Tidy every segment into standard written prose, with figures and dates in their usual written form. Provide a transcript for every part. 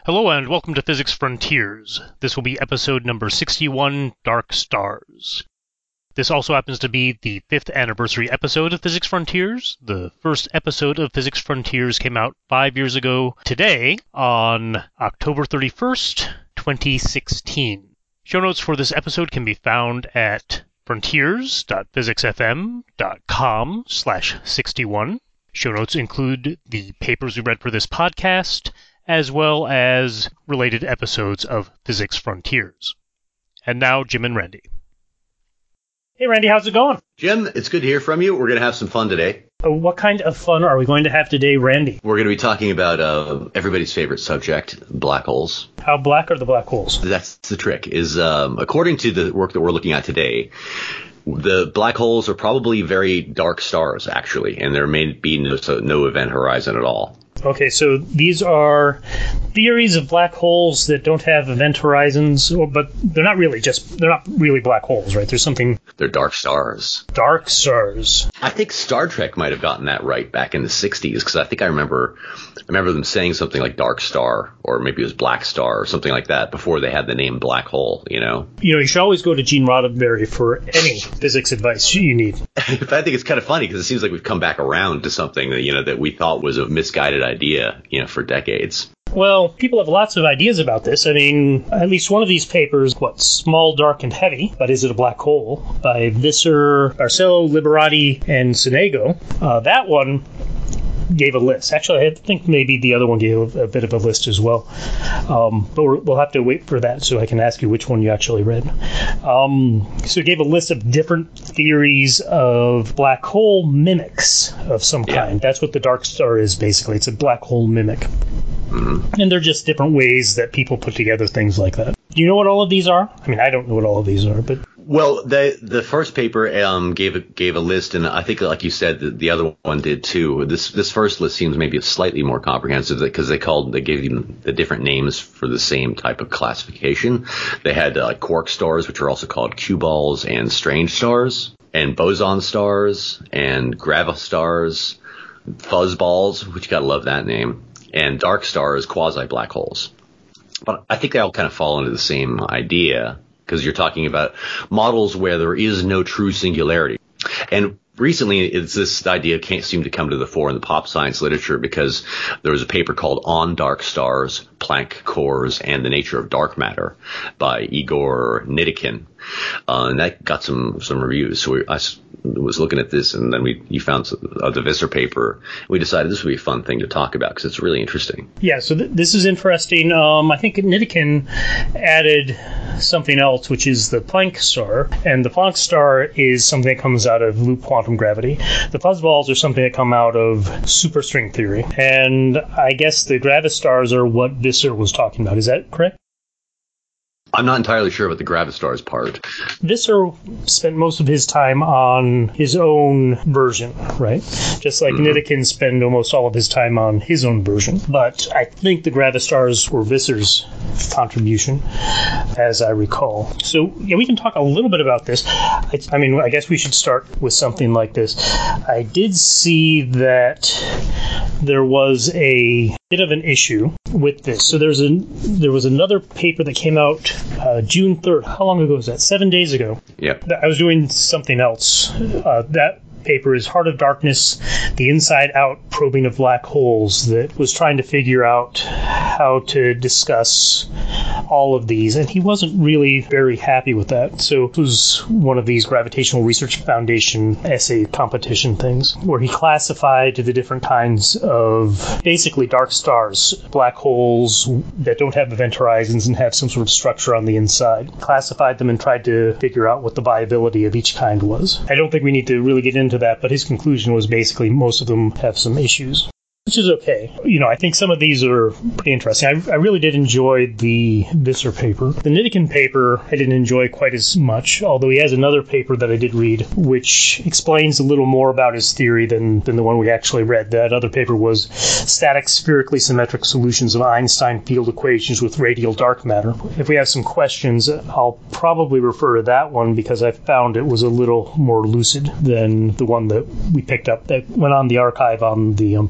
Hello and welcome to Physics Frontiers. This will be episode number 61, Dark Stars. This also happens to be the 5th anniversary episode of Physics Frontiers. The first episode of Physics Frontiers came out 5 years ago today on October 31st, 2016. Show notes for this episode can be found at frontiers.physicsfm.com/61. Show notes include the papers we read for this podcast, as well as related episodes of Physics Frontiers. And now, Jim and Randy. Hey, Randy, how's it going? Jim, it's good to hear from you. We're going to have some fun today. What kind of fun are we going to have today, Randy? We're going to be talking about everybody's favorite subject, black holes. How black are the black holes? That's the trick, is according to the work that we're looking at today, the black holes are probably very dark stars, actually, and there may be no event horizon at all. Okay, so these are theories of black holes that don't have event horizons, but they're not really black holes, right? There's something... They're dark stars. Dark stars. I think Star Trek might have gotten that right back in the 60s, because I think I remember them saying something like dark star, or maybe it was black star, or something like that, before they had the name black hole, you know? You should always go to Gene Roddenberry for any physics advice you need. I think it's kind of funny, because it seems like we've come back around to something that, that we thought was a misguided idea, for decades. Well, people have lots of ideas about this. I mean, at least one of these papers, Small, Dark, and Heavy, but Is It a Black Hole? By Visser, Barcelo, Liberati, and Sonego. That one gave a list. Actually, I think maybe the other one gave a bit of a list as well. But we'll have to wait for that so I can ask you which one you actually read. So it gave a list of different theories of black hole mimics of some kind. That's what the dark star is, basically. It's a black hole mimic. Mm-hmm. And they're just different ways that people put together things like that. Do you know what all of these are? I mean, I don't know what all of these are, but... Well, the first paper gave a list, and I think, like you said, the other one did too. This first list seems maybe slightly more comprehensive because they gave them the different names for the same type of classification. They had quark stars, which are also called cue balls, and strange stars, and boson stars, and gravastars, fuzz balls, which you gotta love that name, and dark stars, quasi black holes. But I think they all kind of fall into the same idea, because you're talking about models where there is no true singularity. And recently, this idea can't seem to come to the fore in the pop science literature because there was a paper called On Dark Stars, Planck Cores, and the Nature of Dark Matter by Igor Nikitin. And that got some reviews. So I was looking at this, and then you found the Visser paper. We decided this would be a fun thing to talk about because it's really interesting. Yeah, so this is interesting. I think Nikitin added something else, which is the Planck star. And the Planck star is something that comes out of loop quantum gravity. The fuzzballs are something that come out of superstring theory. And I guess the gravastars are what Visser was talking about. Is that correct? I'm not entirely sure about the gravastars part. Visser spent most of his time on his own version, right? Just like Nikitin spent almost all of his time on his own version. But I think the gravastars were Visser's contribution, as I recall. So, yeah, we can talk a little bit about this. I guess we should start with something like this. I did see that there was a bit of an issue with this. So there was another paper that came out June 3rd. How long ago was that? 7 days ago. Yep. I was doing something else. That paper is Heart of Darkness, the inside-out probing of black holes, that was trying to figure out how to discuss all of these, and he wasn't really very happy with that. So it was one of these Gravitational Research Foundation essay competition things, where he classified the different kinds of basically dark stars, black holes that don't have event horizons and have some sort of structure on the inside, classified them and tried to figure out what the viability of each kind was. I don't think we need to really get into that, but his conclusion was basically most of them have some issues. which is okay. You know, I think some of these are pretty interesting. I really did enjoy the Visser paper. The Nikitin paper I didn't enjoy quite as much, although he has another paper that I did read, which explains a little more about his theory than the one we actually read. That other paper was Static Spherically Symmetric Solutions of Einstein Field Equations with Radial Dark Matter. If we have some questions, I'll probably refer to that one because I found it was a little more lucid than the one that we picked up that went on the archive on the 15th of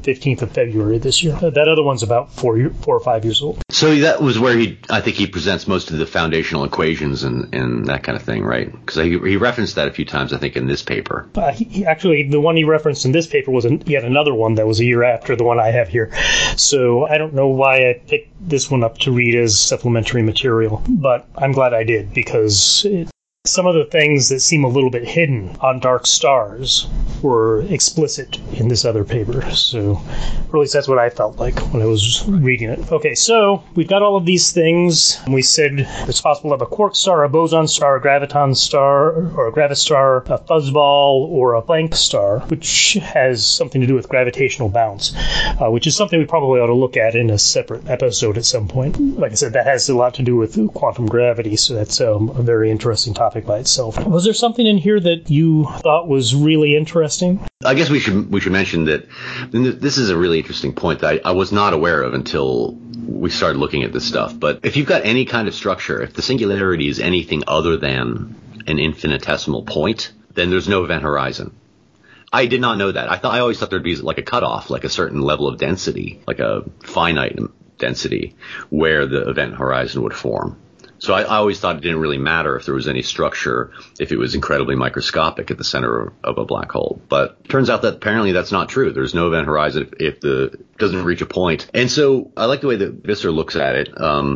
of February this year. That other one's about 4 or 5 years old. So that was where I think he presents most of the foundational equations and that kind of thing, right? Because he referenced that a few times, I think, in this paper. Actually, the one he referenced in this paper was yet another one that was a year after the one I have here. So I don't know why I picked this one up to read as supplementary material, but I'm glad I did, because some of the things that seem a little bit hidden on dark stars were explicit in this other paper. So, or at least that's what I felt like when I was reading it. Okay, so we've got all of these things. We said it's possible to have a quark star, a boson star, a graviton star, or a gravistar, a fuzzball, or a Planck star, which has something to do with gravitational bounce, which is something we probably ought to look at in a separate episode at some point. Like I said, that has a lot to do with quantum gravity, so that's a very interesting topic by itself. Was there something in here that you thought was really interesting? I guess we should mention that this is a really interesting point that I was not aware of until we started looking at this stuff. But if you've got any kind of structure, if the singularity is anything other than an infinitesimal point, then there's no event horizon. I did not know that. I always thought there'd be like a cutoff, like a certain level of density, like a finite density, where the event horizon would form. So I always thought it didn't really matter if there was any structure, if it was incredibly microscopic at the center of a black hole. But it turns out that apparently that's not true. There's no event horizon if it doesn't reach a point. And so I like the way that Visser looks at it.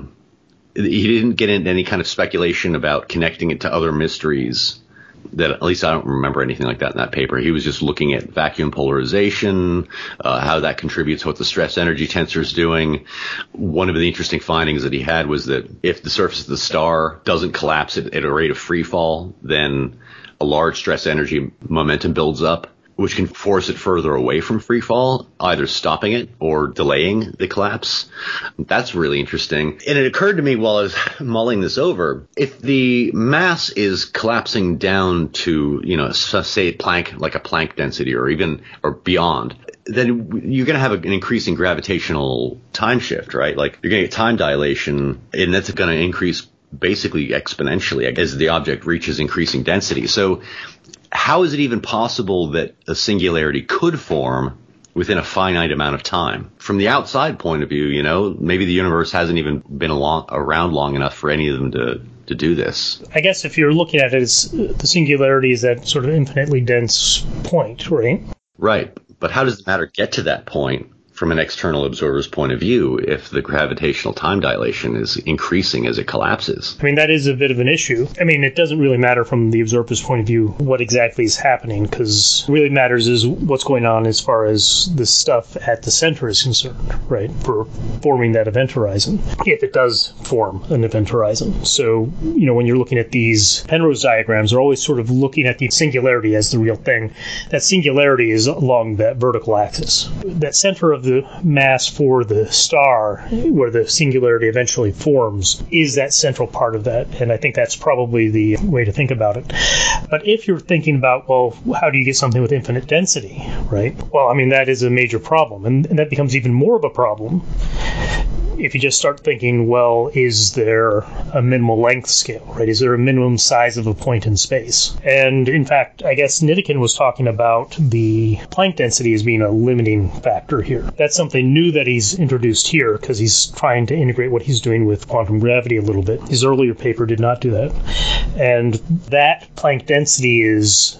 He didn't get into any kind of speculation about connecting it to other mysteries. That at least I don't remember anything like that in that paper. He was just looking at vacuum polarization, how that contributes, what the stress energy tensor is doing. One of the interesting findings that he had was that if the surface of the star doesn't collapse at a rate of free fall, then a large stress energy momentum builds up, which can force it further away from free fall, either stopping it or delaying the collapse. That's really interesting. And it occurred to me while I was mulling this over, if the mass is collapsing down to, say Planck, like a Planck density or beyond, then you're going to have an increasing gravitational time shift, right? Like you're going to get time dilation, and that's going to increase basically exponentially as the object reaches increasing density. So how is it even possible that a singularity could form within a finite amount of time? From the outside point of view, maybe the universe hasn't even been around long enough for any of them to do this. I guess if you're looking at it as the singularity is that sort of infinitely dense point, right? Right. But how does the matter get to that point from an external observer's point of view if the gravitational time dilation is increasing as it collapses? I mean, that is a bit of an issue. I mean, it doesn't really matter from the observer's point of view what exactly is happening, because what really matters is what's going on as far as the stuff at the center is concerned, right, for forming that event horizon, if it does form an event horizon. So, when you're looking at these Penrose diagrams, they're always sort of looking at the singularity as the real thing. That singularity is along that vertical axis. That center of the mass for the star, where the singularity eventually forms, is that central part of that, and I think that's probably the way to think about it. But if you're thinking about, well, how do you get something with infinite density, right? Well, I mean, that is a major problem, and that becomes even more of a problem if you just start thinking, well, is there a minimal length scale, right? Is there a minimum size of a point in space? And in fact, I guess Nidekin was talking about the Planck density as being a limiting factor here. That's something new that he's introduced here because he's trying to integrate what he's doing with quantum gravity a little bit. His earlier paper did not do that. And that Planck density is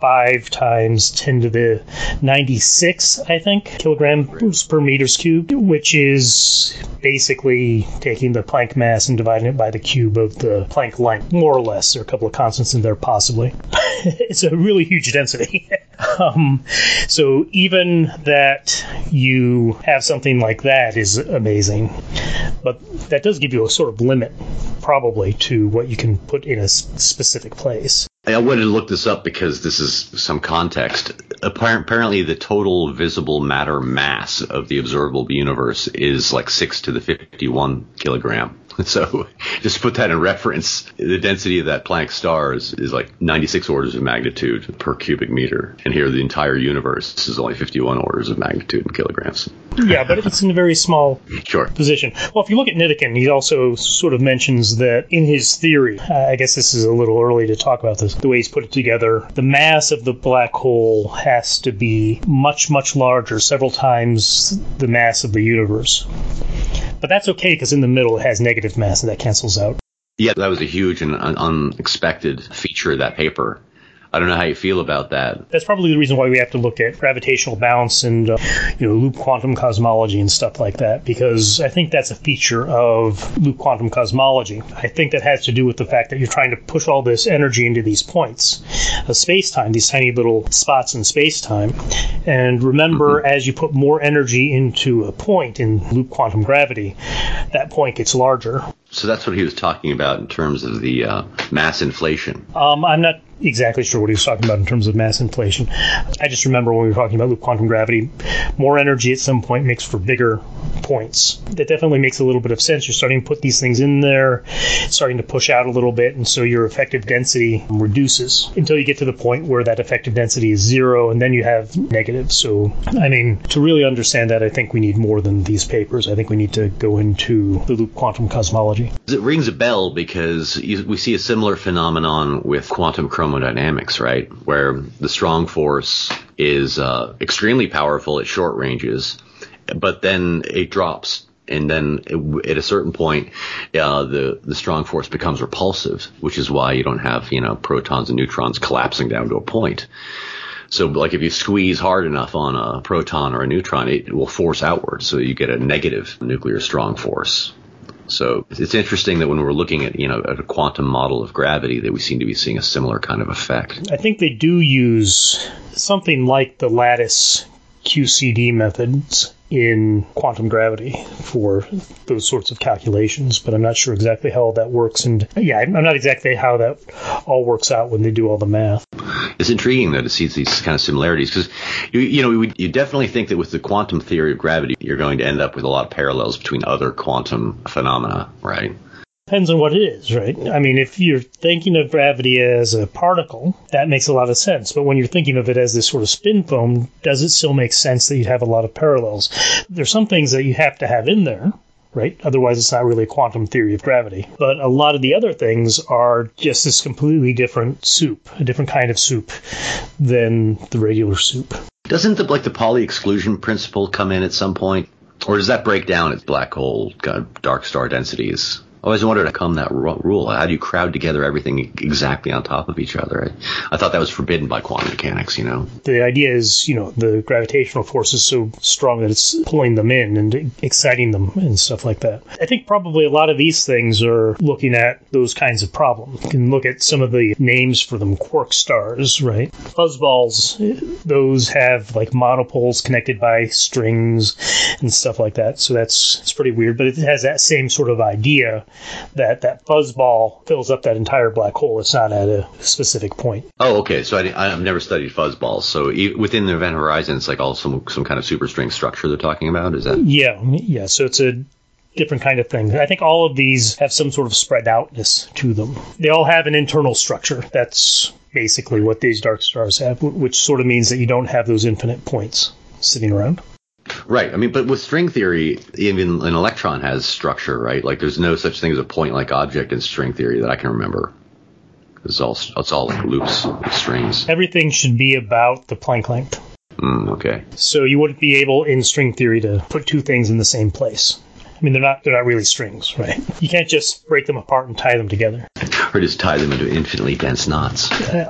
5 times 10 to the 96, I think, kilograms per meters cubed, which is basically taking the Planck mass and dividing it by the cube of the Planck length, more or less. There are a couple of constants in there, possibly. It's a really huge density. So even that you have something like that is amazing. But that does give you a sort of limit, probably, to what you can put in a specific place. I wanted to look this up because this is some context. Apparently, the total visible matter mass of the observable universe is like 6 to the 51 kilogram. So just to put that in reference, the density of that Planck star is like 96 orders of magnitude per cubic meter. And here the entire universe is only 51 orders of magnitude in kilograms. Yeah, but it's in a very small position. Well, if you look at Nidekin, he also sort of mentions that in his theory, I guess this is a little early to talk about this, the way he's put it together, the mass of the black hole has to be much, much larger, several times the mass of the universe. But that's okay, because in the middle it has negative mass, and that cancels out. Yeah, that was a huge and unexpected feature of that paper. I don't know how you feel about that. That's probably the reason why we have to look at gravitational bounce and loop quantum cosmology and stuff like that, because I think that's a feature of loop quantum cosmology. I think that has to do with the fact that you're trying to push all this energy into these points of space-time, these tiny little spots in space-time. And remember, as you put more energy into a point in loop quantum gravity, that point gets larger. So that's what he was talking about in terms of the mass inflation. I'm not exactly sure what he was talking about in terms of mass inflation. I just remember when we were talking about loop quantum gravity, more energy at some point makes for bigger points. That definitely makes a little bit of sense. You're starting to put these things in there, starting to push out a little bit, and so your effective density reduces until you get to the point where that effective density is zero, and then you have negative. So, I mean, to really understand that, I think we need more than these papers. I think we need to go into the loop quantum cosmology. It rings a bell because we see a similar phenomenon with quantum chromodynamics, right? Where the strong force is extremely powerful at short ranges, but then it drops. And then at a certain point, the strong force becomes repulsive, which is why you don't have, protons and neutrons collapsing down to a point. So like if you squeeze hard enough on a proton or a neutron, it will force outward. So you get a negative nuclear strong force. So it's interesting that when we're looking at, at a quantum model of gravity, that we seem to be seeing a similar kind of effect. I think they do use something like the lattice QCD methods in quantum gravity for those sorts of calculations, but I'm not sure exactly how all that works. And yeah, I'm not exactly how that all works out when they do all the math. It's intriguing, though, to see these kind of similarities, because you definitely think that with the quantum theory of gravity, you're going to end up with a lot of parallels between other quantum phenomena, right? Depends on what it is, right? I mean, if you're thinking of gravity as a particle, that makes a lot of sense. But when you're thinking of it as this sort of spin foam, does it still make sense that you'd have a lot of parallels? There's some things that you have to have in there, right? Otherwise, it's not really a quantum theory of gravity. But a lot of the other things are just this completely different soup, a different kind of soup than the regular soup. Doesn't the Pauli exclusion principle come in at some point? Or does that break down at black hole dark star densities? I always wondered how come that rule. How do you crowd together everything exactly on top of each other? I thought that was forbidden by quantum mechanics, The idea is, the gravitational force is so strong that it's pulling them in and exciting them and stuff like that. I think probably a lot of these things are looking at those kinds of problems. You can look at some of the names for them, quark stars, right? Fuzzballs, those have like monopoles connected by strings and stuff like that. So it's pretty weird, but it has that same sort of idea that fuzzball fills up that entire black hole. It's not at a specific point. Oh, okay. So I've never studied fuzzballs. So within the event horizon, it's like all some kind of superstring structure they're talking about? Is that? Yeah. So it's a different kind of thing. I think all of these have some sort of spread outness to them. They all have an internal structure. That's basically what these dark stars have, which sort of means that you don't have those infinite points sitting around. Right. I mean, but with string theory, even an electron has structure, right? Like there's no such thing as a point-like object in string theory that I can remember. It's all like loops of strings. Everything should be about the Planck length. Okay. So you wouldn't be able in string theory to put two things in the same place. I mean, they're not really strings, right? You can't just break them apart and tie them together. Or just tie them into infinitely dense knots.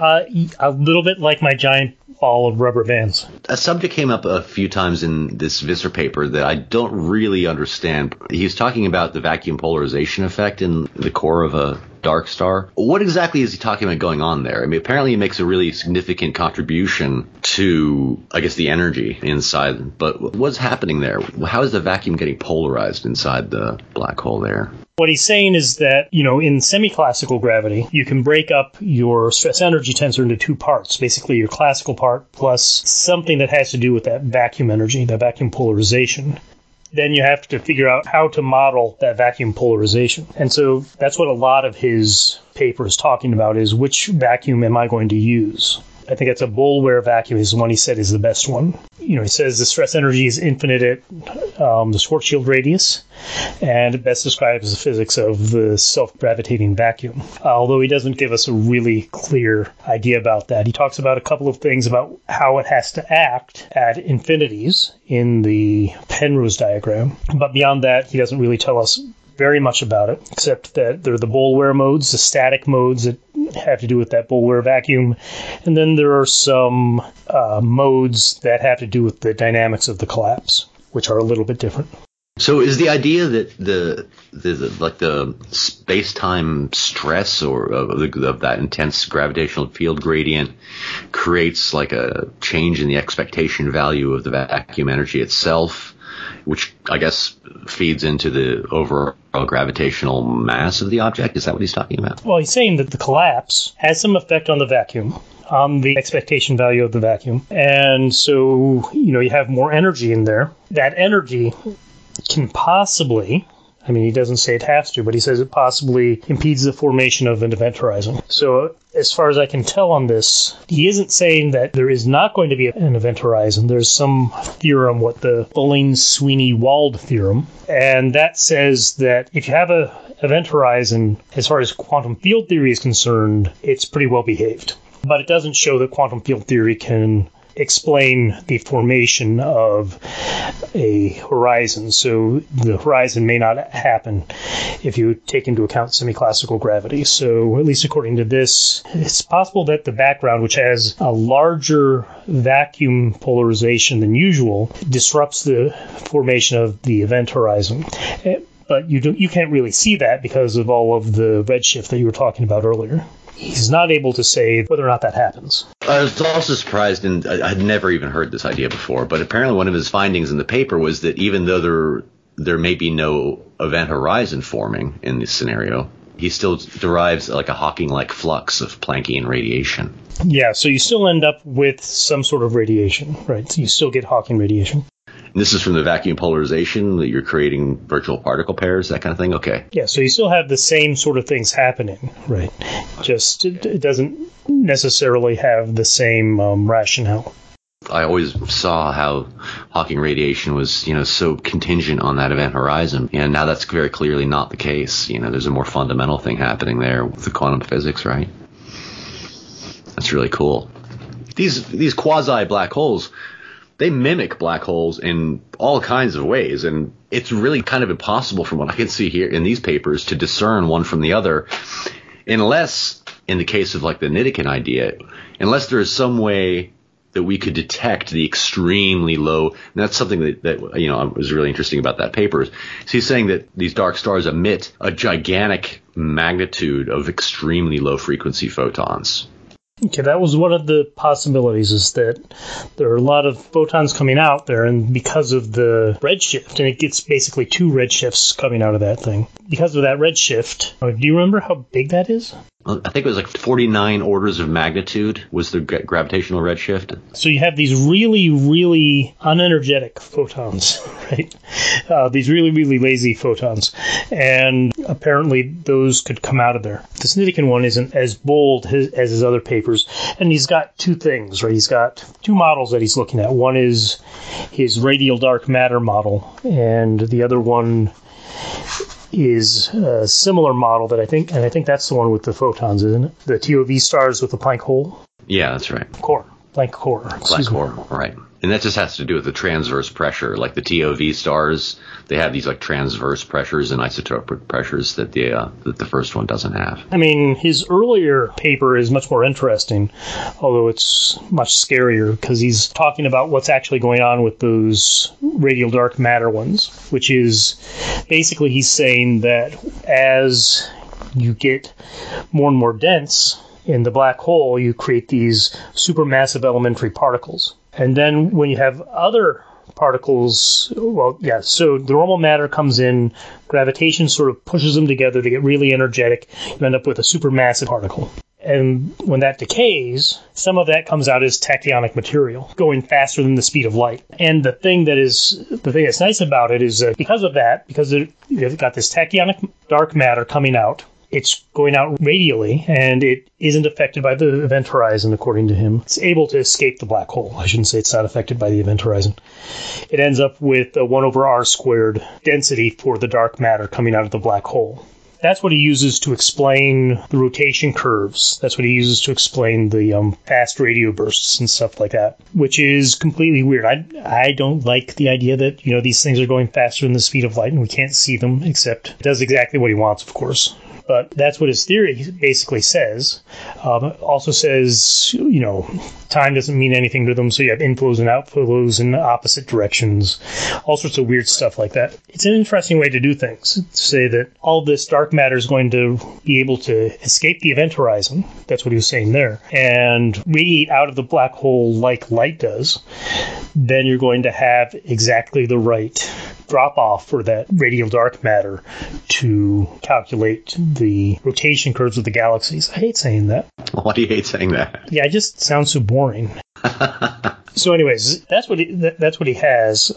A little bit like my giant ball of rubber bands. A subject came up a few times in this Visser paper that I don't really understand. He's talking about the vacuum polarization effect in the core of a dark star. What exactly is he talking about going on there? I mean, apparently he makes a really significant contribution to, I guess, the energy inside. But what's happening there? How is the vacuum getting polarized inside the black hole there? What he's saying is that, in semi-classical gravity, you can break up your stress energy tensor into two parts, basically your classical part plus something that has to do with that vacuum energy, that vacuum polarization. then you have to figure out how to model that vacuum polarization. And so that's what a lot of his paper is talking about, is which vacuum am I going to use? I think it's a Boulware vacuum is the one he said is the best one. He says the stress energy is infinite at the Schwarzschild radius, and it best describes the physics of the self-gravitating vacuum. Although he doesn't give us a really clear idea about that. He talks about a couple of things about how it has to act at infinities in the Penrose diagram. But beyond that, he doesn't really tell us very much about it, except that there are the Boulware modes, the static modes that have to do with that Boulware vacuum, and then there are some modes that have to do with the dynamics of the collapse, which are a little bit different. So is the idea that the space-time stress of that intense gravitational field gradient creates like a change in the expectation value of the vacuum energy itself, which I guess feeds into the overall gravitational mass of the object? Is that what he's talking about? Well, he's saying that the collapse has some effect on the vacuum, on the expectation value of the vacuum. And so, you have more energy in there. That energy can possibly, he doesn't say it has to, but he says it possibly impedes the formation of an event horizon. So as far as I can tell on this, he isn't saying that there is not going to be an event horizon. There's some theorem, what the Bulling-Sweeney-Wald theorem, and that says that if you have an event horizon, as far as quantum field theory is concerned, it's pretty well behaved. But it doesn't show that quantum field theory can explain the formation of a horizon. So the horizon may not happen if you take into account semi-classical gravity. So at least according to this, it's possible that the background, which has a larger vacuum polarization than usual, disrupts the formation of the event horizon. But you can't really see that because of all of the redshift that you were talking about earlier. He's not able to say whether or not that happens. I was also surprised, and I had never even heard this idea before, but apparently one of his findings in the paper was that even though there may be no event horizon forming in this scenario, he still derives like a Hawking-like flux of Planckian radiation. Yeah, so you still end up with some sort of radiation, right? So you still get Hawking radiation. And this is from the vacuum polarization, that you're creating virtual particle pairs, that kind of thing? Okay. Yeah, so you still have the same sort of things happening, right? Just it doesn't necessarily have the same rationale. I always saw how Hawking radiation was, so contingent on that event horizon. And now that's very clearly not the case. There's a more fundamental thing happening there with the quantum physics, right? That's really cool. These quasi-black holes, they mimic black holes in all kinds of ways, and it's really kind of impossible from what I can see here in these papers to discern one from the other, unless, in the case of like the Nidekin idea, unless there is some way that we could detect the extremely low, and that's something that was really interesting about that paper. So he's saying that these dark stars emit a gigantic magnitude of extremely low frequency photons. Okay, that was one of the possibilities, is that there are a lot of photons coming out there, and because of the redshift, and it gets basically two redshifts coming out of that thing. Because of that redshift, do you remember how big that is? I think it was like 49 orders of magnitude was the gravitational redshift. So you have these really, really unenergetic photons, right? These really, really lazy photons. And apparently those could come out of there. This Nidekin one isn't as bold as his other papers. And he's got two things, right? He's got two models that he's looking at. One is his radial dark matter model, and the other one is a similar model that I think that's the one with the photons, isn't it? The TOV stars with the Planck hole? Yeah, that's right. Planck core. Planck core, right. And that just has to do with the transverse pressure. Like the TOV stars, they have these like transverse pressures and isotopic pressures that the first one doesn't have. His earlier paper is much more interesting, although it's much scarier because he's talking about what's actually going on with those radial dark matter ones, which is basically he's saying that as you get more and more dense in the black hole, you create these supermassive elementary particles. And then when you have other particles, so the normal matter comes in, gravitation sort of pushes them together, they get really energetic, you end up with a supermassive particle. And when that decays, some of that comes out as tachyonic material, going faster than the speed of light. And the thing that's nice about it is that because of that, because you've got this tachyonic dark matter coming out, it's going out radially, and it isn't affected by the event horizon, according to him. It's able to escape the black hole. I shouldn't say it's not affected by the event horizon. It ends up with a 1 over r squared density for the dark matter coming out of the black hole. That's what he uses to explain the rotation curves. That's what he uses to explain the fast radio bursts and stuff like that, which is completely weird. I don't like the idea that, these things are going faster than the speed of light and we can't see them, except it does exactly what he wants, of course. But that's what his theory basically says. Also says, time doesn't mean anything to them, so you have inflows and outflows in opposite directions, all sorts of weird stuff like that. It's an interesting way to do things, to say that all this dark matter is going to be able to escape the event horizon, that's what he was saying there, and radiate out of the black hole like light does. Then you're going to have exactly the right drop-off for that radial dark matter to calculate the rotation curves of the galaxies. I hate saying that. Why do you hate saying that? Yeah, it just sounds so boring. So anyways, that's what he has.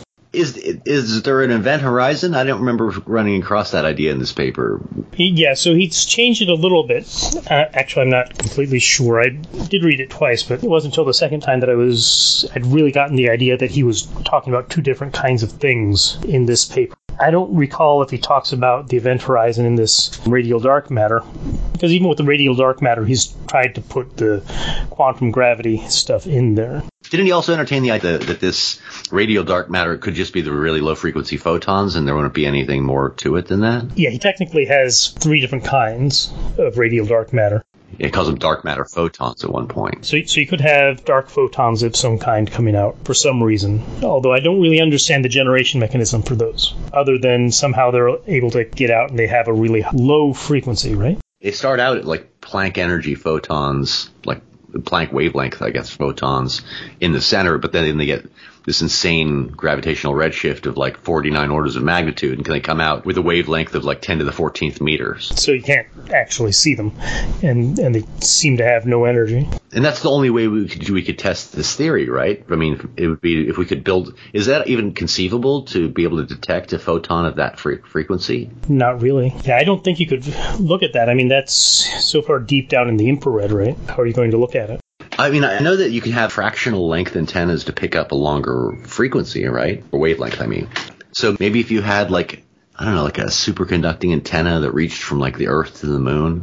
Is there an event horizon? I don't remember running across that idea in this paper. So he's changed it a little bit. Actually, I'm not completely sure. I did read it twice, but it wasn't until the second time that I'd really gotten the idea that he was talking about two different kinds of things in this paper. I don't recall if he talks about the event horizon in this radial dark matter, because even with the radial dark matter, he's tried to put the quantum gravity stuff in there. Didn't he also entertain the idea that this radial dark matter could just be the really low-frequency photons and there wouldn't be anything more to it than that? Yeah, he technically has 3 different kinds of radial dark matter. It calls them dark matter photons at one point. So you could have dark photons of some kind coming out for some reason, although I don't really understand the generation mechanism for those, other than somehow they're able to get out and they have a really low frequency, right? They start out at like Planck energy photons, like Planck wavelength, I guess, photons in the center, but then they get this insane gravitational redshift of like 49 orders of magnitude, and they come out with a wavelength of like 10 to the 14th meters. So you can't actually see them, and they seem to have no energy. And that's the only way we could test this theory, right? I mean, it would be if we could build. Is that even conceivable to be able to detect a photon of that frequency? Not really. Yeah, I don't think you could look at that. I mean, that's so far deep down in the infrared, right? How are you going to look at it? I mean, I know that you can have fractional length antennas to pick up a longer frequency, right? Or wavelength, I mean. So maybe if you had like a superconducting antenna that reached from like the Earth to the moon,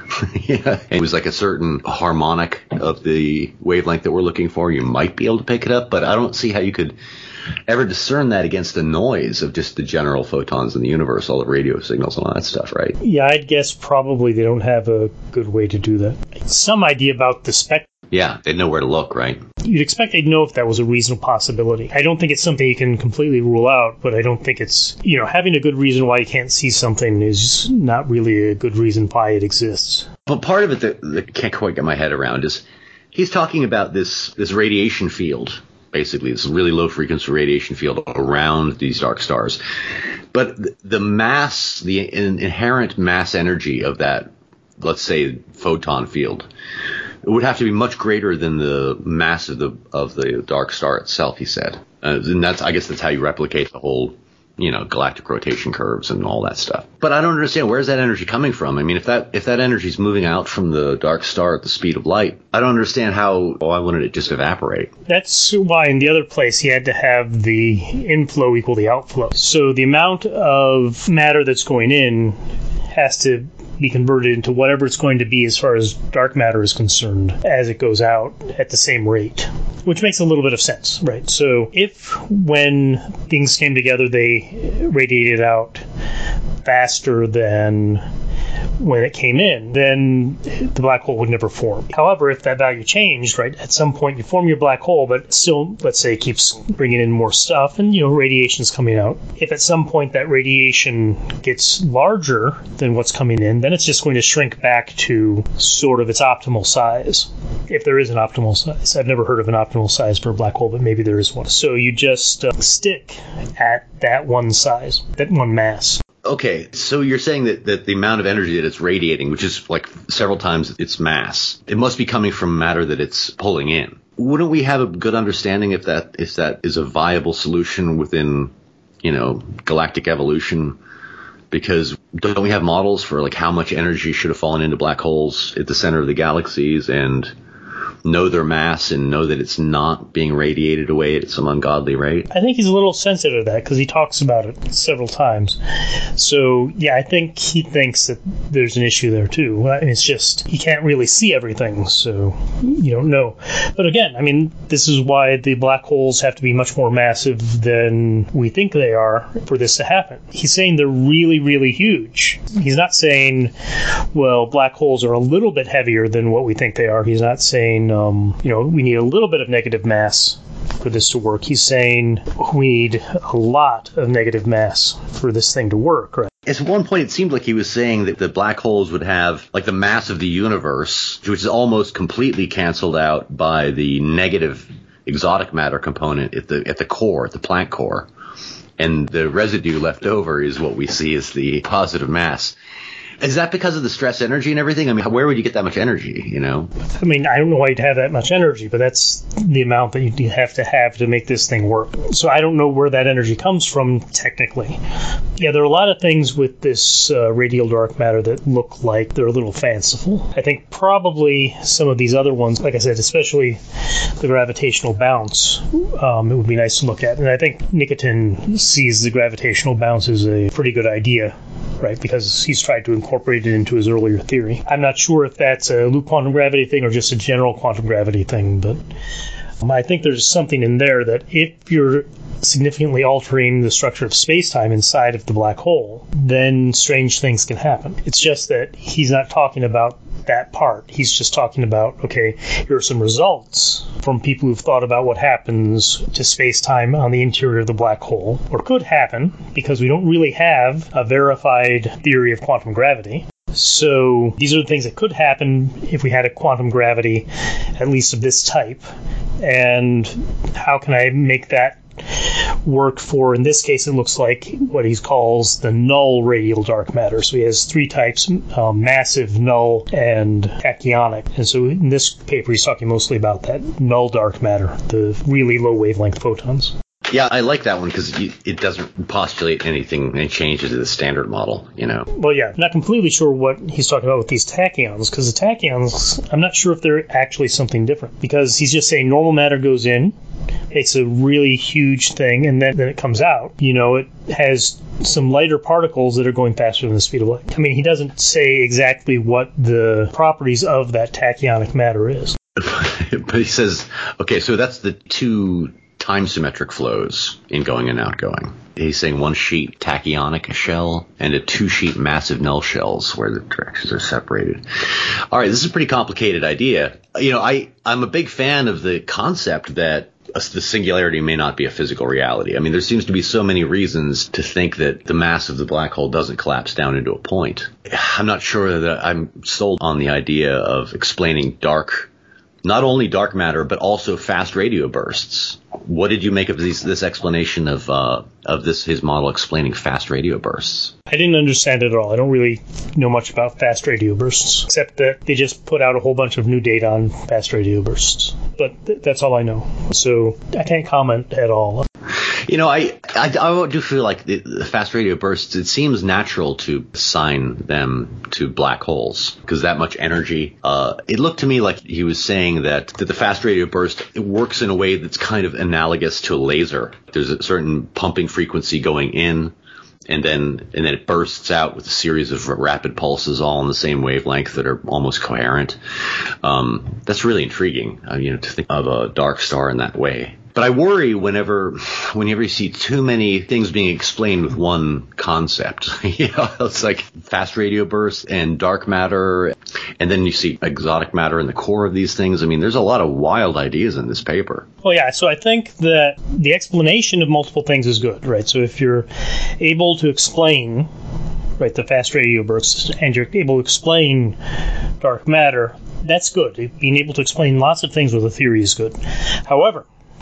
yeah, and it was like a certain harmonic of the wavelength that we're looking for, you might be able to pick it up, but I don't see how you could ever discern that against the noise of just the general photons in the universe, all the radio signals and all that stuff, right? Yeah, I'd guess probably they don't have a good way to do that. Some idea about the spectrum. Yeah, they'd know where to look, right? You'd expect they'd know if that was a reasonable possibility. I don't think it's something you can completely rule out, but I don't think it's, having a good reason why you can't see something is not really a good reason why it exists. But part of it that I can't quite get my head around is he's talking about this radiation field, basically, this really low frequency radiation field around these dark stars. But the mass, the inherent mass energy of that, let's say, photon field, it would have to be much greater than the mass of the dark star itself, he said. And I guess that's how you replicate the whole, galactic rotation curves and all that stuff. But I don't understand, where's that energy coming from? I mean, if that energy is moving out from the dark star at the speed of light, I don't understand why wouldn't it just evaporate? That's why in the other place he had to have the inflow equal the outflow. So the amount of matter that's going in has to be converted into whatever it's going to be as far as dark matter is concerned as it goes out at the same rate, which makes a little bit of sense, right? So if when things came together they radiated out faster than when it came in, then the black hole would never form. However, if that value changed, right, at some point you form your black hole, but still, let's say, it keeps bringing in more stuff and, radiation's coming out. If at some point that radiation gets larger than what's coming in, then it's just going to shrink back to sort of its optimal size. If there is an optimal size. I've never heard of an optimal size for a black hole, but maybe there is one. So you just stick at that one size, that one mass. okay, so you're saying that the amount of energy that it's radiating, which is like several times its mass, it must be coming from matter that it's pulling in. Wouldn't we have a good understanding if that is a viable solution within, galactic evolution? Because don't we have models for like how much energy should have fallen into black holes at the center of the galaxies and know their mass and know that it's not being radiated away at some ungodly rate? I think he's a little sensitive to that because he talks about it several times. So, yeah, I think he thinks that there's an issue there, too. And it's just, he can't really see everything, so you don't know. But again, I mean, this is why the black holes have to be much more massive than we think they are for this to happen. He's saying they're really, really huge. He's not saying, well, black holes are a little bit heavier than what we think they are. He's not saying, we need a little bit of negative mass for this to work. He's saying we need a lot of negative mass for this thing to work, right? At one point, it seemed like he was saying that the black holes would have like the mass of the universe, which is almost completely canceled out by the negative exotic matter component at the core, at the Planck core. And the residue left over is what we see as the positive mass. Is that because of the stress energy and everything? I mean, where would you get that much energy, I mean, I don't know why you'd have that much energy, but that's the amount that you have to make this thing work. So I don't know where that energy comes from technically. Yeah, there are a lot of things with this radial dark matter that look like they're a little fanciful. I think probably some of these other ones, like I said, especially the gravitational bounce, it would be nice to look at. And I think Nikitin sees the gravitational bounce as a pretty good idea, right? Because he's tried to incorporate it into his earlier theory. I'm not sure if that's a loop quantum gravity thing or just a general quantum gravity thing, but I think there's something in there that if you're significantly altering the structure of space-time inside of the black hole, then strange things can happen. It's just that he's not talking about that part. He's just talking about, okay, here are some results from people who've thought about what happens to space-time on the interior of the black hole, or could happen, because we don't really have a verified theory of quantum gravity. So these are the things that could happen if we had a quantum gravity, at least of this type. And how can I make that work for, in this case, it looks like what he calls the null radial dark matter. So he has three types, massive, null, and tachyonic. And so in this paper, he's talking mostly about that null dark matter, the really low wavelength photons. Yeah, I like that one because it doesn't postulate anything, any changes to the standard model, Well, yeah, I'm not completely sure what he's talking about with these tachyons, because the tachyons, I'm not sure if they're actually something different, because he's just saying normal matter goes in, makes a really huge thing, and then it comes out. It has some lighter particles that are going faster than the speed of light. I mean, he doesn't say exactly what the properties of that tachyonic matter is. But he says, okay, so that's the two time symmetric flows in going and outgoing. He's saying one sheet tachyonic shell and a two sheet massive null shells where the directions are separated. All right, this is a pretty complicated idea. I'm a big fan of the concept that the singularity may not be a physical reality. I mean, there seems to be so many reasons to think that the mass of the black hole doesn't collapse down into a point. I'm not sure that I'm sold on the idea of explaining not only dark matter, but also fast radio bursts. What did you make of this explanation of his model explaining fast radio bursts? I didn't understand it at all. I don't really know much about fast radio bursts, except that they just put out a whole bunch of new data on fast radio bursts. But that's all I know. So I can't comment at all. I do feel like the fast radio bursts, it seems natural to assign them to black holes because that much energy. It looked to me like he was saying that the fast radio burst, it works in a way that's kind of analogous to a laser. There's a certain pumping frequency going in, and then it bursts out with a series of rapid pulses all on the same wavelength that are almost coherent. That's really intriguing, to think of a dark star in that way. But I worry whenever you see too many things being explained with one concept. It's like fast radio bursts and dark matter, and then you see exotic matter in the core of these things. I mean, there's a lot of wild ideas in this paper. Well, yeah, so I think that the explanation of multiple things is good, right? So if you're able to explain, right, the fast radio bursts, and you're able to explain dark matter, that's good. Being able to explain lots of things with a theory is good. However,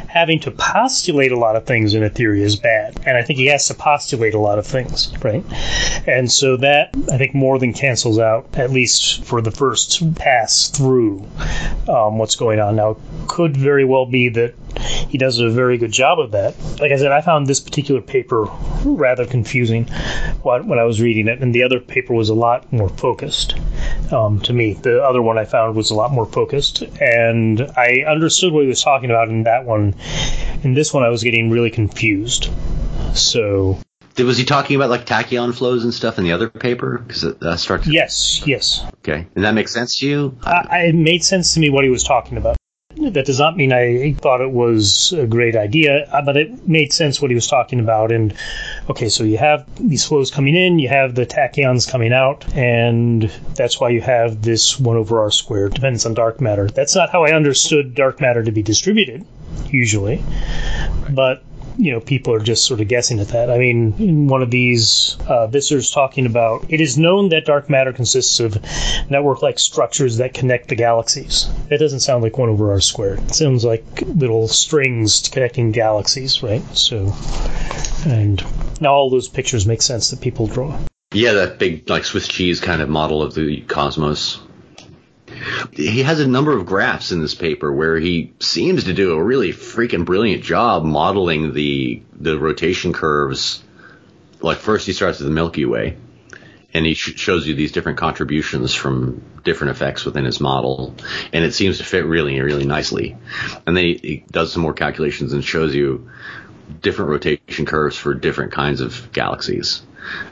having to postulate a lot of things in a theory is bad. And I think he has to postulate a lot of things, right? And so that, I think, more than cancels out, at least for the first pass through, what's going on. Now, it could very well be that he does a very good job of that. Like I said, I found this particular paper rather confusing when I was reading it, and the other paper was a lot more focused to me. The other one I found was a lot more focused, and I understood what he was talking about in that one. In this one, I was getting really confused. So... Was he talking about like tachyon flows and stuff in the other paper? Because that starts. Yes. Okay, and that makes sense to you? It made sense to me what he was talking about. That does not mean I thought it was a great idea, but it made sense what he was talking about. And okay, so you have these flows coming in, you have the tachyons coming out, and that's why you have this 1 over r squared. Depends on dark matter. That's not how I understood dark matter to be distributed, usually. But people are just sort of guessing at that. I mean, in one of these, Visser's talking about, it is known that dark matter consists of network-like structures that connect the galaxies. That doesn't sound like 1 over r squared. It sounds like little strings connecting galaxies, right? So, and now all those pictures make sense that people draw. Yeah, that big, like, Swiss cheese kind of model of the cosmos. He has a number of graphs in this paper where he seems to do a really freaking brilliant job modeling the rotation curves. Like, first he starts with the Milky Way, and he shows you these different contributions from different effects within his model, and it seems to fit really, really nicely. And then he does some more calculations and shows you different rotation curves for different kinds of galaxies.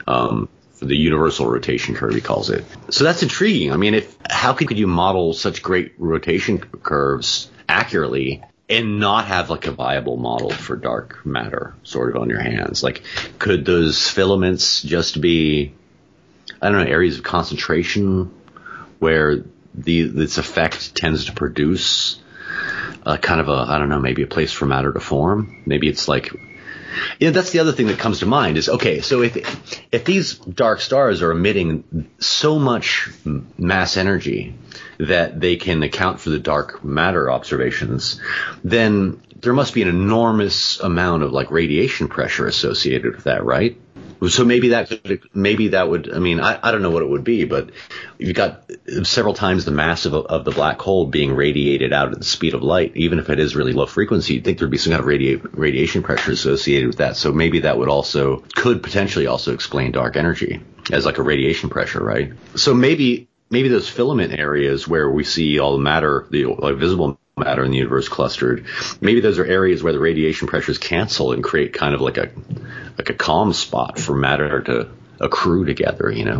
The universal rotation curve, he calls it. So that's intriguing. I mean, how could you model such great rotation curves accurately and not have like a viable model for dark matter sort of on your hands? Like, could those filaments just be, I don't know, areas of concentration where this effect tends to produce a kind of I don't know, maybe a place for matter to form? Maybe it's like, that's the other thing that comes to mind is, okay, so if these dark stars are emitting so much mass energy that they can account for the dark matter observations, then there must be an enormous amount of like radiation pressure associated with that, right? So maybe that would, I mean, I don't know what it would be, but you've got several times the mass of the black hole being radiated out at the speed of light. Even if it is really low frequency, you'd think there'd be some kind of radiation pressure associated with that. So maybe that could potentially also explain dark energy as like a radiation pressure, right? So maybe those filament areas where we see all the matter, the visible matter in the universe clustered, maybe those are areas where the radiation pressures cancel and create kind of like a calm spot for matter to accrue together, I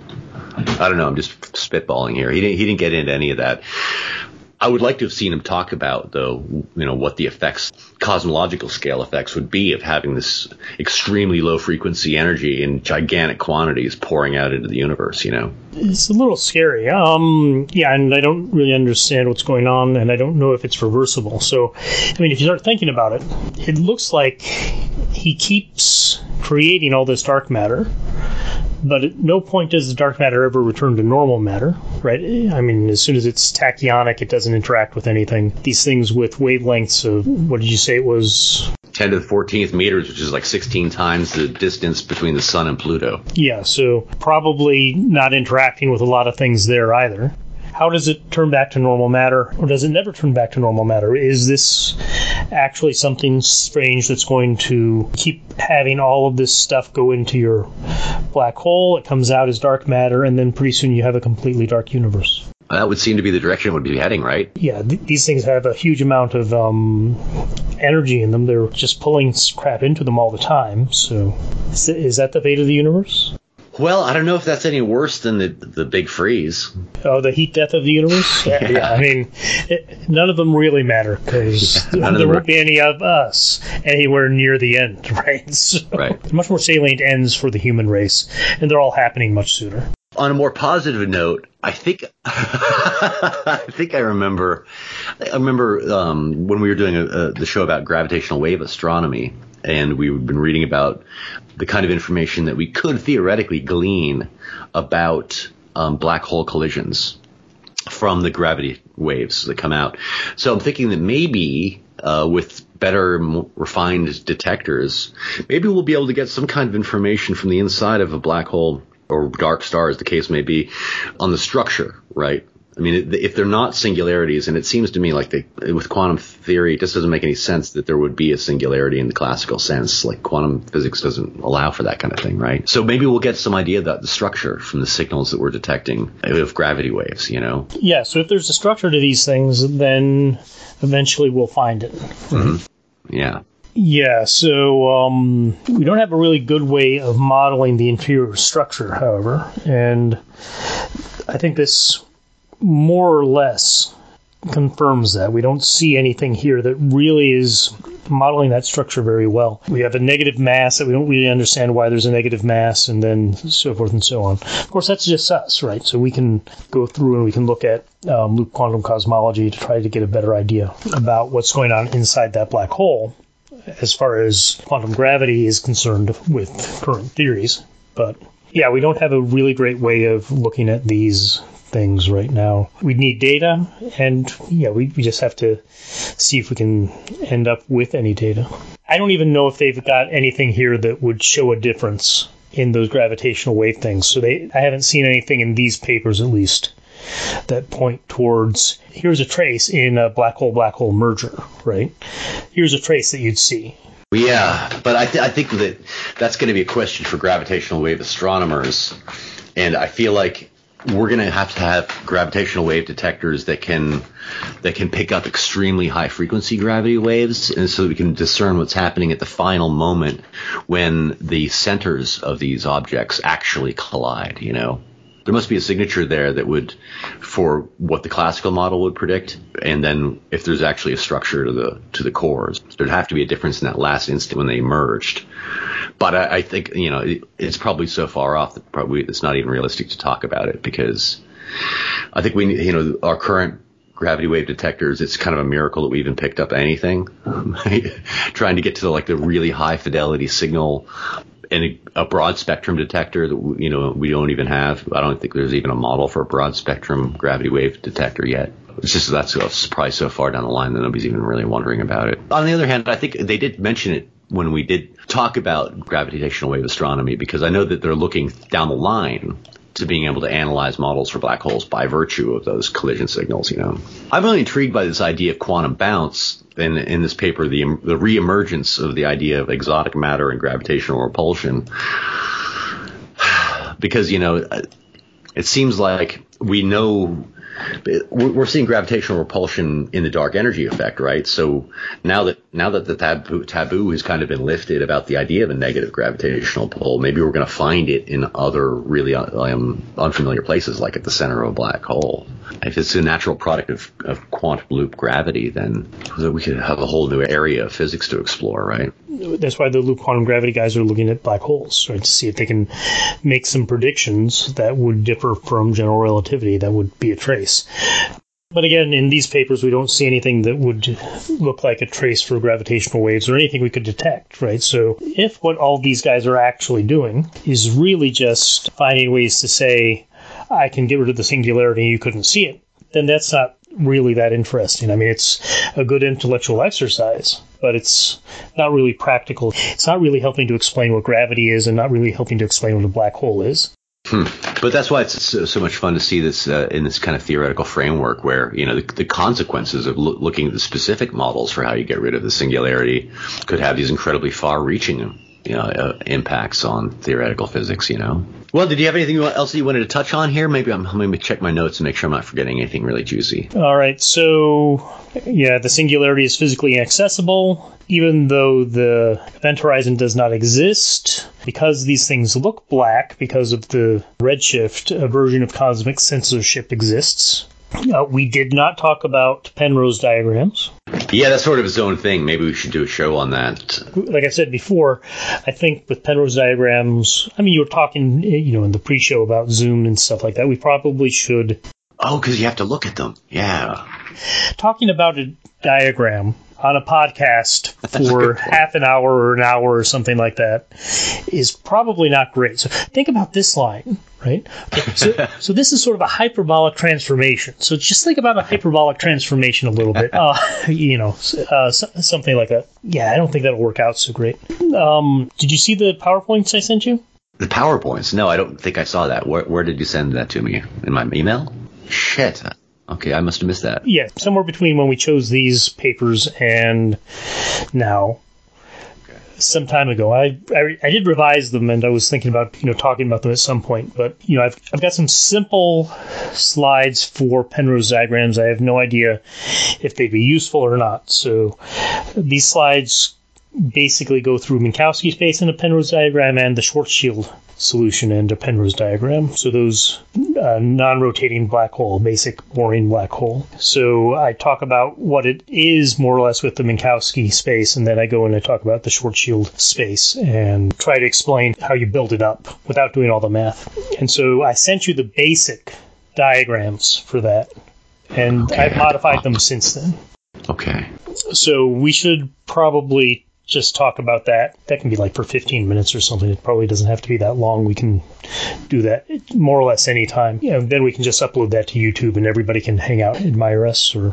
don't know, I'm just spitballing here. He didn't get into any of that. I would like to have seen him talk about, though, what the effects, cosmological scale effects would be of having this extremely low frequency energy in gigantic quantities pouring out into the universe, It's a little scary. Yeah, and I don't really understand what's going on, and I don't know if it's reversible. So, I mean, if you start thinking about it, it looks like he keeps creating all this dark matter, but at no point does the dark matter ever return to normal matter, right? I mean, as soon as it's tachyonic, it doesn't interact with anything. These things with wavelengths of, what did you say it was? 10 to the 14th meters, which is like 16 times the distance between the sun and Pluto. Yeah, so probably not interacting with a lot of things there either. How does it turn back to normal matter, or does it never turn back to normal matter? Is this actually something strange that's going to keep having all of this stuff go into your black hole? It comes out as dark matter, and then pretty soon you have a completely dark universe. That would seem to be the direction it would be heading, right? Yeah, these things have a huge amount of energy in them. They're just pulling crap into them all the time. So is that the fate of the universe? Well, I don't know if that's any worse than the big freeze. Oh, the heat death of the universe? Yeah. I mean, none of them really matter because there won't be any of us anywhere near the end, right? So, right. Much more salient ends for the human race, and they're all happening much sooner. On a more positive note, I think I remember when we were doing the show about gravitational wave astronomy, and we've been reading about the kind of information that we could theoretically glean about black hole collisions from the gravity waves that come out. So I'm thinking that maybe with better, more refined detectors, maybe we'll be able to get some kind of information from the inside of a black hole or dark star, as the case may be, on the structure, right? I mean, if they're not singularities, and it seems to me like with quantum theory, it just doesn't make any sense that there would be a singularity in the classical sense. Like, quantum physics doesn't allow for that kind of thing, right? So maybe we'll get some idea about the structure from the signals that we're detecting of gravity waves, you know? Yeah, so if there's a structure to these things, then eventually we'll find it. Mm-hmm. Yeah. Yeah, so we don't have a really good way of modeling the interior structure, however, and I think this more or less confirms that. We don't see anything here that really is modeling that structure very well. We have a negative mass that we don't really understand why there's a negative mass, and then so forth and so on. Of course, that's just us, right? So we can go through and we can look at loop quantum cosmology to try to get a better idea about what's going on inside that black hole as far as quantum gravity is concerned with current theories. But yeah, we don't have a really great way of looking at these things right now. We need data, and yeah, we just have to see if we can end up with any data. I don't even know if they've got anything here that would show a difference in those gravitational wave things. So I haven't seen anything in these papers, at least, that point towards here's a trace in a black hole merger, right? Here's a trace that you'd see. Yeah, but I think that's going to be a question for gravitational wave astronomers, and I feel like we're going to have gravitational wave detectors that can pick up extremely high frequency gravity waves, and so we can discern what's happening at the final moment when the centers of these objects actually collide, you know. There must be a signature there that would, for what the classical model would predict, and then if there's actually a structure to the cores, there'd have to be a difference in that last instant when they merged. But I think, you know, it's probably so far off that probably it's not even realistic to talk about it, because I think our current gravity wave detectors, it's kind of a miracle that we even picked up anything. Trying to get to the really high fidelity signal and a broad spectrum detector that we don't even have. I don't think there's even a model for a broad spectrum gravity wave detector yet. It's just that's probably so far down the line that nobody's even really wondering about it. On the other hand, I think they did mention it when we did talk about gravitational wave astronomy, because I know that they're looking down the line to being able to analyze models for black holes by virtue of those collision signals, you know. I'm really intrigued by this idea of quantum bounce, and in this paper, the reemergence of the idea of exotic matter and gravitational repulsion. Because, it seems like we know we're seeing gravitational repulsion in the dark energy effect, right? So now that the taboo has kind of been lifted about the idea of a negative gravitational pull, maybe we're going to find it in other really unfamiliar places, like at the center of a black hole. If it's a natural product of quantum loop gravity, then we could have a whole new area of physics to explore, right? That's why the loop quantum gravity guys are looking at black holes, right, to see if they can make some predictions that would differ from general relativity, that would be a trace. But again, in these papers, we don't see anything that would look like a trace for gravitational waves or anything we could detect, right? So if what all these guys are actually doing is really just finding ways to say, I can get rid of the singularity and you couldn't see it, then that's not really that interesting. I mean, it's a good intellectual exercise, but it's not really practical. It's not really helping to explain what gravity is and not really helping to explain what a black hole is. But that's why it's so much fun to see this in this kind of theoretical framework where, the consequences of looking at the specific models for how you get rid of the singularity could have these incredibly far-reaching impacts on theoretical physics, Well, did you have anything else that you wanted to touch on here? Maybe I'm going to check my notes and make sure I'm not forgetting anything really juicy. All right. So, the singularity is physically inaccessible, even though the event horizon does not exist. Because these things look black, because of the redshift, a version of cosmic censorship exists. We did not talk about Penrose diagrams. Yeah, that's sort of its own thing. Maybe we should do a show on that. Like I said before, I think with Penrose diagrams, you were talking, in the pre-show about Zoom and stuff like that. We probably should. Oh, because you have to look at them. Yeah. Talking about a diagram, on a podcast for half an hour or an hour or something like that is probably not great. So think about this line, right? Okay, so this is sort of a hyperbolic transformation. So just think about a hyperbolic transformation a little bit. Something like that. Yeah, I don't think that'll work out so great. Did you see the PowerPoints I sent you? The PowerPoints? No, I don't think I saw that. Where did you send that to me? In my email? Shit. Okay, I must have missed that. Yeah, somewhere between when we chose these papers and now. Okay. Some time ago. I did revise them, and I was thinking about talking about them at some point. But I've got some simple slides for Penrose diagrams. I have no idea if they'd be useful or not. So these slides basically go through Minkowski space in a Penrose diagram and the Schwarzschild solution and a Penrose diagram. So those non-rotating black hole, basic boring black hole. So I talk about what it is more or less with the Minkowski space, and then I go and I talk about the Schwarzschild space and try to explain how you build it up without doing all the math. And so I sent you the basic diagrams for that, and I've modified them since then. Okay. So we should probably just talk about that. That can be like for 15 minutes or something. It probably doesn't have to be that long. We can do that more or less anytime. Then we can just upload that to YouTube and everybody can hang out and admire us. Or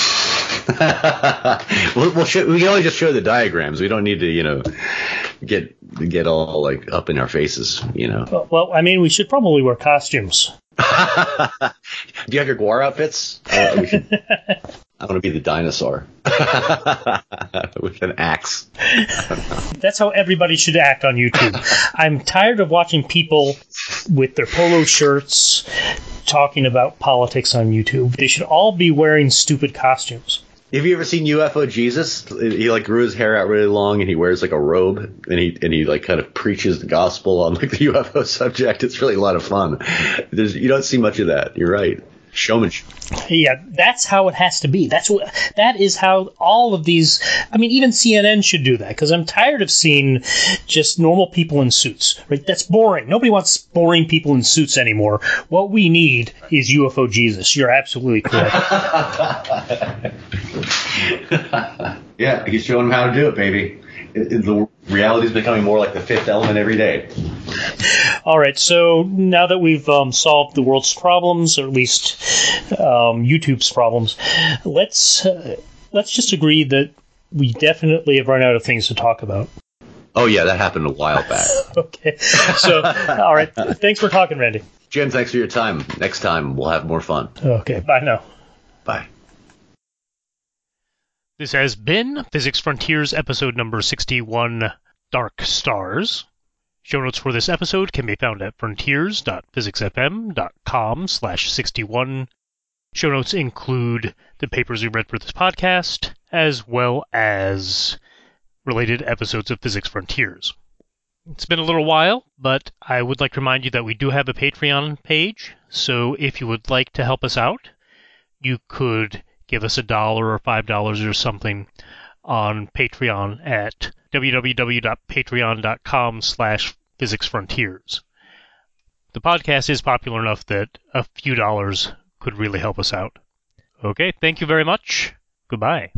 we can only just show the diagrams. We don't need to, get all like up in our faces, Well, I mean, we should probably wear costumes. Do you have your Gwar outfits? I want to be the dinosaur with an axe. That's how everybody should act on YouTube. I'm tired of watching people with their polo shirts talking about politics on YouTube. They should all be wearing stupid costumes. Have you ever seen UFO Jesus? He grew his hair out really long and he wears a robe and he kind of preaches the gospel on the UFO subject. It's really a lot of fun. You don't see much of that. You're right. Showmanship. Yeah, that's how it has to be. That is how all of these. I mean, even CNN should do that because I'm tired of seeing just normal people in suits. Right? That's boring. Nobody wants boring people in suits anymore. What we need is UFO Jesus. You're absolutely correct. Yeah, he's showing them how to do it, baby. The reality is becoming more like The Fifth Element every day. All right, so now that we've solved the world's problems, or at least YouTube's problems, let's just agree that we definitely have run out of things to talk about. Oh, yeah, that happened a while back. Okay, so, all right, thanks for talking, Randy. Jim, thanks for your time. Next time, we'll have more fun. Okay, bye now. Bye. This has been Physics Frontiers, episode number 61, Dark Stars. Show notes for this episode can be found at frontiers.physicsfm.com/61. Show notes include the papers we read for this podcast, as well as related episodes of Physics Frontiers. It's been a little while, but I would like to remind you that we do have a Patreon page, so if you would like to help us out, you could give us $1 or $5 or something on Patreon at www.patreon.com/physicsfrontiers. The podcast is popular enough that a few dollars could really help us out. Okay, thank you very much. Goodbye.